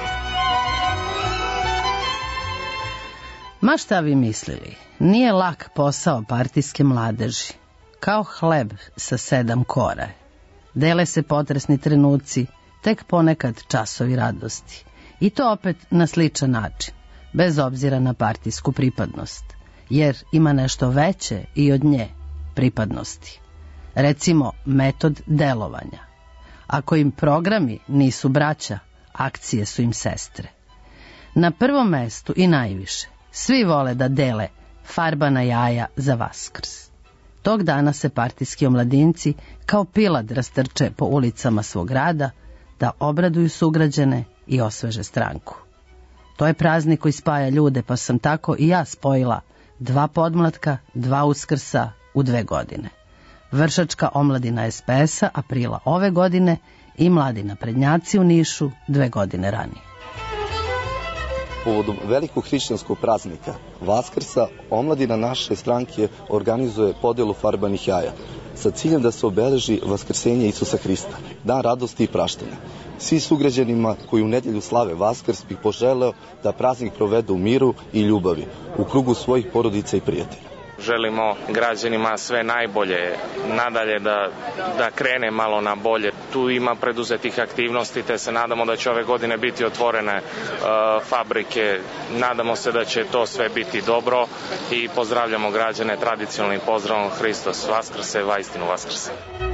S4: Ma šta vi mislili, nije lak posao partijske mladeži, kao hleb sa sedam kora. Dele se potresni trenuci, tek ponekad časovi radosti. I to opet na sličan način, bez obzira na partijsku pripadnost, jer ima nešto veće i od nje, pripadnosti. Recimo, metod delovanja. Ako im programi nisu braća, akcije su im sestre. Na prvom mestu i najviše, svi vole da dele farbana jaja za Vaskrs. Tog dana se partijski omladinci kao pilad rastrče po ulicama svog grada da obraduju sugrađane i osveže stranku. To je praznik koji spaja ljude, pa sam tako i ja spojila dva podmlatka, dva Uskrsa u dve godine. Vršačka omladina es pe es-a aprila ove godine i mladi naprednjaci u Nišu dve godine ranije.
S1: Povodom velikog hrišćanskog praznika Vaskrsa, omladina naše stranke organizuje podelu farbanih jaja sa ciljem da se obeleži vaskrsenje Isusa Hrista, dan radosti i praštanja. Svi sugrađanima koji u nedjelju slave Vaskrs bih poželeo da praznik provedu u miru i ljubavi, u krugu svojih porodica i prijatelja.
S3: Želimo građanima sve najbolje, nadalje da, da krene malo na bolje. Tu ima preduzetih aktivnosti, te se nadamo da će ove godine biti otvorene uh, fabrike. Nadamo se da će to sve biti dobro i pozdravljamo građane tradicionalnim pozdravom Hristos Vaskrse, vaistinu Vaskrse.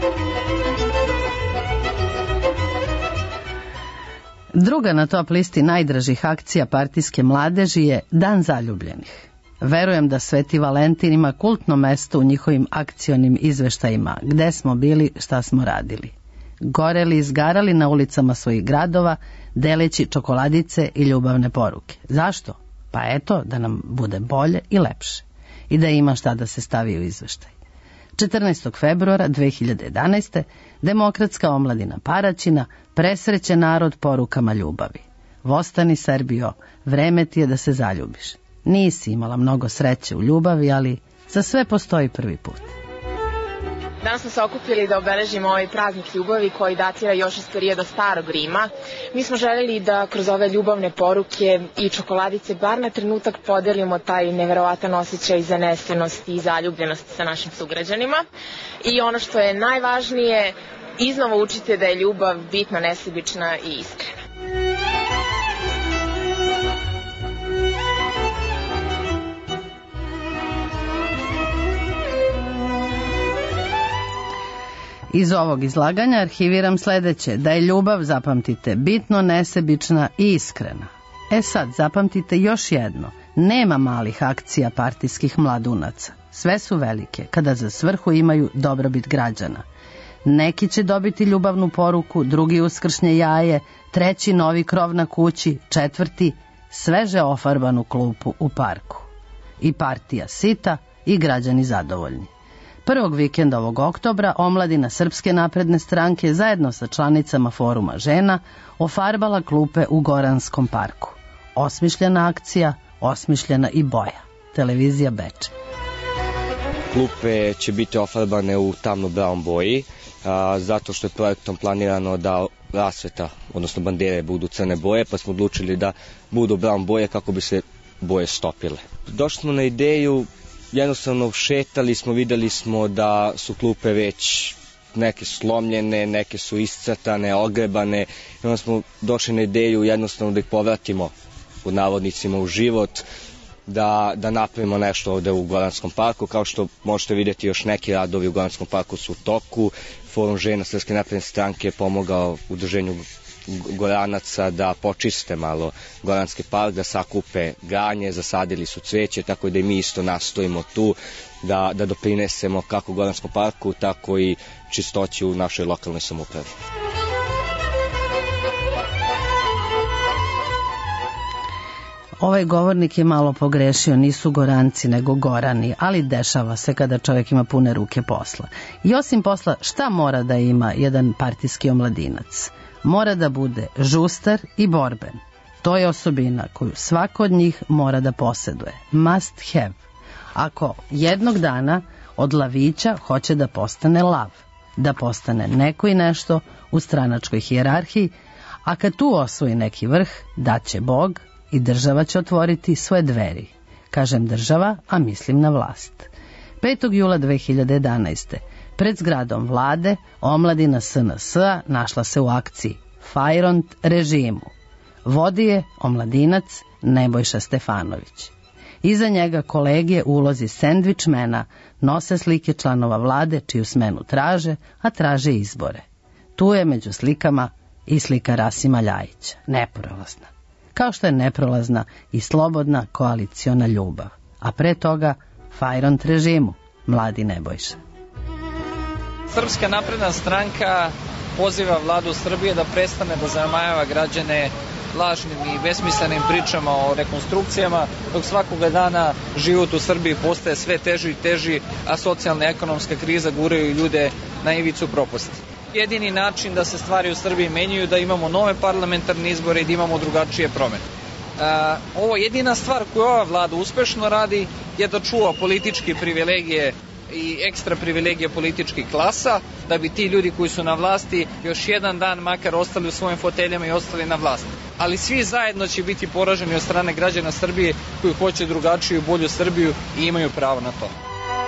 S4: Druga na top listi najdražih akcija partijske mladeži je Dan zaljubljenih. Verujem da Sveti Valentin ima kultno mesto u njihovim akcionim izveštajima, gde smo bili, šta smo radili. Goreli i izgarali na ulicama svojih gradova, deleći čokoladice i ljubavne poruke. Zašto? Pa eto, da nam bude bolje i lepše. I da ima šta da se stavi u izveštaj. četrnaestog februara dve hiljade jedanaeste. Demokratska omladina Paraćina presreće narod porukama ljubavi. Vostani Srbijo, vreme ti je da se zaljubiš. Nisi imala mnogo sreće u ljubavi, ali za sve postoji prvi put.
S17: Danas smo se okupili da obeležimo ovaj praznik ljubavi koji datira još iz perioda Starog Rima. Mi smo željeli da kroz ove ljubavne poruke i čokoladice bar na trenutak podelimo taj neverovatan osjećaj zanesenosti i zaljubljenosti sa našim sugrađanima. I ono što je najvažnije, iznova učite da je ljubav bitno nesebična i iskrena.
S4: Iz ovog izlaganja arhiviram sledeće, da je ljubav, zapamtite, bitno nesebična i iskrena. E sad, zapamtite još jedno, nema malih akcija partijskih mladunaca. Sve su velike, kada za svrhu imaju dobrobit građana. Neki će dobiti ljubavnu poruku, drugi uskršnje jaje, treći novi krov na kući, četvrti sveže ofarbanu klupu u parku. I partija sita i građani zadovoljni. Prvog vikenda ovog oktobra omladina Srpske napredne stranke zajedno sa članicama Foruma žena ofarbala klupe u Goranskom parku. Osmišljena akcija, osmišljena i boja. Televizija Beč.
S18: Klupe će biti ofarbane u tamno-brown boji, a, zato što je projektom planirano da rasveta, odnosno bandere, budu crne boje, pa smo odlučili da budu brown boje kako bi se boje stopile. Došli smo na ideju, jednostavno šetali smo, videli smo da su klupe već neke slomljene, neke su iscrtane, ogrebane, i onda smo došli na ideju jednostavno da ih povratimo u navodnicima u život, da, da napravimo nešto ovde u Goranskom parku. Kao što možete vidjeti, još neki radovi u Goranskom parku su u toku. Forum žena Srpske napredne stranke je pomogao udruženju Goranaca da počiste malo Goranski park, da sakupe granje, zasadili su cveće, tako da i mi isto nastojimo tu da, da doprinesemo kako Goranskom parku, tako i čistoći u našoj lokalnoj samoupravi.
S4: Ovaj govornik je malo pogrešio, nisu Goranci nego Gorani, ali dešava se kada čovjek ima pune ruke posla. I osim posla, šta mora da ima jedan partijski omladinac? Mora da bude žustar i borben. To je osobina koju svako od njih mora da posjeduje. Must have. Ako jednog dana od lavića hoće da postane lav, da postane neko i nešto u stranačkoj hijerarhiji, a kad tu osvoji neki vrh, daće Bog i država će otvoriti svoje dveri. Kažem država, a mislim na vlast. petog jula dve hiljade jedanaeste. Pred zgradom vlade, omladina S N S-a našla se u akciji Fajront režimu. Vodi je omladinac Nebojša Stefanović. Iza njega kolege u ulozi sendvičmena nose slike članova vlade čiju smenu traže, a traže izbore. Tu je među slikama i slika Rasima Ljajića, neprolazna. Kao što je neprolazna i slobodna koaliciona ljubav. A pre toga Fajront režimu, mladi Nebojša.
S19: Srpska napredna stranka poziva vladu Srbije da prestane da zamajava građane lažnim i besmislenim pričama o rekonstrukcijama, dok svakoga dana život u Srbiji postaje sve teži i teži, a socijalna i ekonomska kriza guraju ljude na ivicu propasti. Jedini način da se stvari u Srbiji menjaju, da imamo nove parlamentarne izbore i da imamo drugačije promene. Ovo jedina stvar koju ova vlada uspešno radi je da čuva političke privilegije i ekstra privilegije političkih klasa, da bi ti ljudi koji su na vlasti još jedan dan makar ostali u svojim foteljama i ostali na vlasti. Ali svi zajedno će biti poraženi od strane građana Srbije koji hoće drugačiju i bolju Srbiju i imaju pravo na to.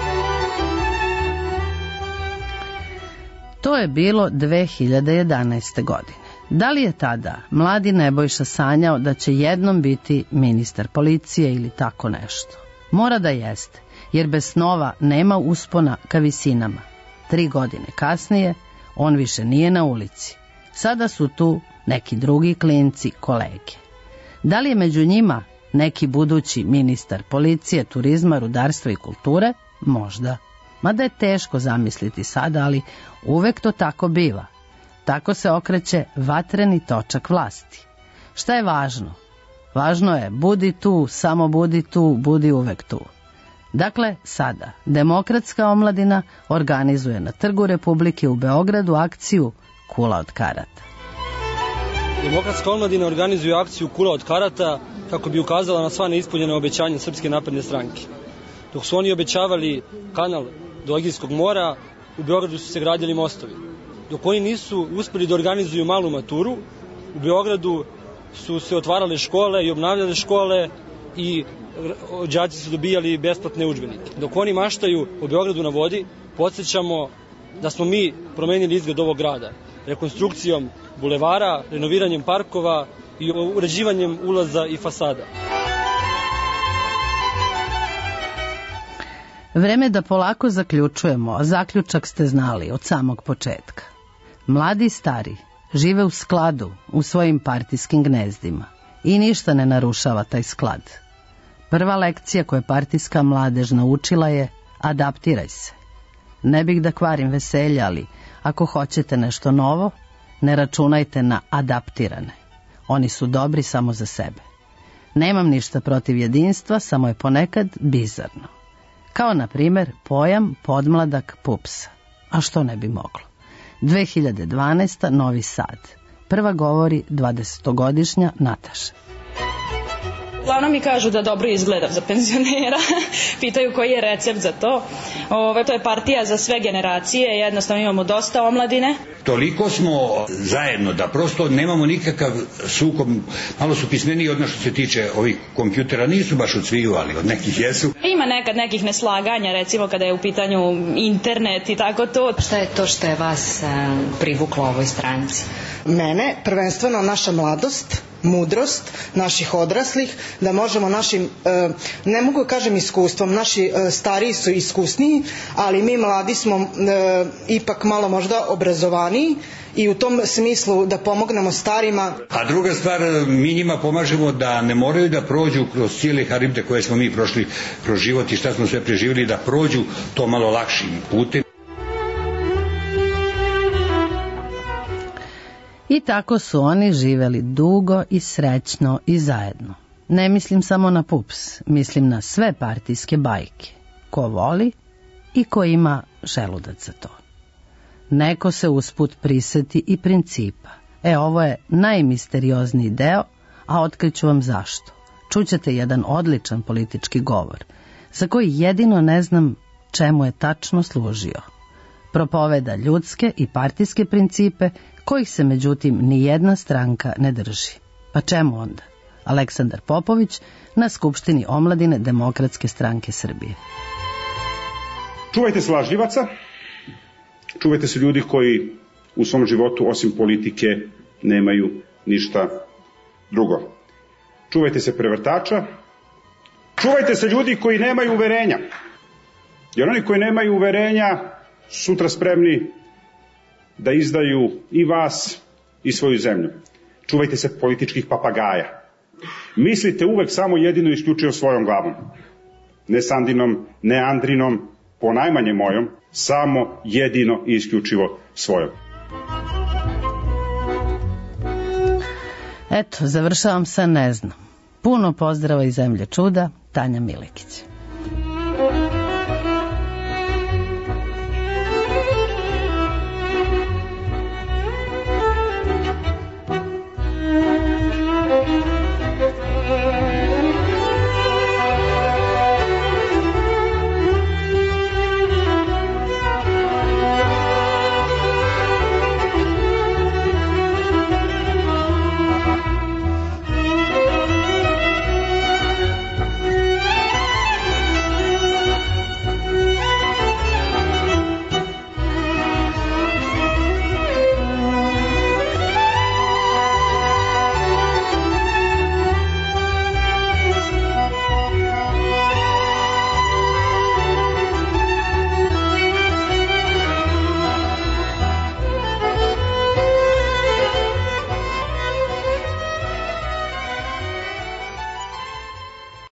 S4: To je bilo dve hiljade jedanaeste. godine. Da li je tada mladi Nebojša sanjao da će jednom biti ministar policije ili tako nešto? Mora da jeste, jer bez snova nema uspona ka visinama. Tri godine kasnije on više nije na ulici. Sada su tu neki drugi klinci, kolege. Da li je među njima neki budući ministar policije, turizma, rudarstva i kulture? Možda. Mada je teško zamisliti sada, ali uvek to tako biva. Tako se okreće vatreni točak vlasti. Šta je važno? Važno je budi tu, samo budi tu, budi uvek tu. Dakle, sada Demokratska omladina organizuje na Trgu Republike u Beogradu akciju Kula od karata.
S2: Demokratska omladina organizuje akciju Kula od karata kako bi ukazala na sva neispunjena obećanja Srpske napredne stranke. Dok su oni obećavali kanal do Egejskog mora, u Beogradu su se gradili mostovi. Dok oni nisu uspeli da organizuju malu maturu, u Beogradu su se otvarale škole i obnavljale škole i đaci su dobijali besplatne udžbenike. Dok oni maštaju o Beogradu na vodi, podsjećamo da smo mi promenili izgled ovog grada rekonstrukcijom bulevara, renoviranjem parkova i uređivanjem ulaza i fasada.
S4: Vreme da polako zaključujemo, a zaključak ste znali od samog početka. Mladi i stari žive u skladu u svojim partijskim gnezdima i ništa ne narušava taj sklad. Prva lekcija koju je partijska mladež naučila je adaptiraj se. Ne bih da kvarim veselje, ali ako hoćete nešto novo, ne računajte na adaptirane. Oni su dobri samo za sebe. Nemam ništa protiv jedinstva, samo je ponekad bizarno. Kao na primjer pojam podmladak pupsa. A što ne bi moglo? dve hiljade dvanaesta. Novi Sad. Prva govori dvadesetogodišnja Nataša.
S6: Uglavnom mi kažu da dobro izgledam za penzionera, pitaju koji je recept za to. Ove, to je partija za sve generacije, jednostavno imamo dosta omladine.
S12: Toliko smo zajedno da prosto nemamo nikakav sukob, malo su pismeniji od nas što se tiče ovih kompjutera, nisu baš od sviju, ali od nekih jesu.
S6: Ima nekad nekih neslaganja, recimo kada je u pitanju internet i tako to.
S20: Šta je to što je vas privuklo ovoj stranci?
S22: Mene, prvenstveno naša mladost, mudrost naših odraslih, da možemo našim, ne mogu kažem iskustvom, naši stariji su iskusniji, ali mi mladi smo ipak malo možda obrazovaniji i u tom smislu da pomognemo starima.
S12: A druga stvar, mi njima pomažemo da ne moraju da prođu kroz cijele haribde koje smo mi prošli kroz život i šta smo sve preživjeli, da prođu to malo lakšim putem.
S4: I tako su oni živeli dugo i srećno i zajedno. Ne mislim samo na pups, mislim na sve partijske bajke. Ko voli i ko ima želudac za to. Neko se usput priseti i principa. E, ovo je najmisteriozniji deo, a otkriću vam zašto. Čućete jedan odličan politički govor, za koji jedino ne znam čemu je tačno služio. Propoveda ljudske i partijske principe, kojih se međutim ni jedna stranka ne drži. Pa čemu onda? Aleksandar Popović na Skupštini omladine Demokratske stranke Srbije.
S23: Čuvajte se lažljivaca, čuvajte se ljudi koji u svom životu osim politike nemaju ništa drugo. Čuvajte se prevrtača, čuvajte se ljudi koji nemaju uverenja, jer oni koji nemaju uverenja sutra spremni da izdaju i vas i svoju zemlju. Čuvajte se političkih papagaja. Mislite uvek samo jedino isključivo svojom glavom. Ne Sandinom, ne Andrinom, ponajmanje mojom, samo jedino i isključivo svojom.
S4: Eto, završavam sa ne znam. Puno pozdrava iz zemlje čuda, Tanja Milekić.